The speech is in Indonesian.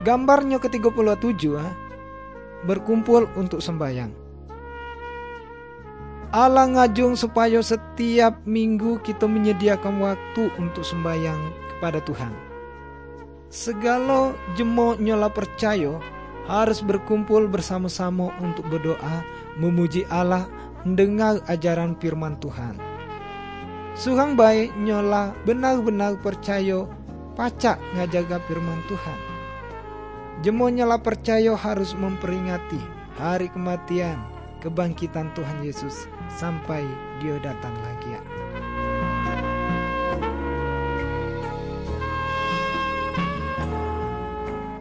Gambarnya ke-37 berkumpul untuk sembahyang. Allah ngajung supaya setiap minggu kita menyediakan waktu untuk sembahyang kepada Tuhan. Segala jemaat nyola percaya harus berkumpul bersama-sama untuk berdoa, memuji Allah, mendengar ajaran firman Tuhan. Surang baik nyola benar-benar percaya pacak ngajaga firman Tuhan. Jemaat nyola percaya harus memperingati hari kematian, kebangkitan Tuhan Yesus sampai Dia datang lagi.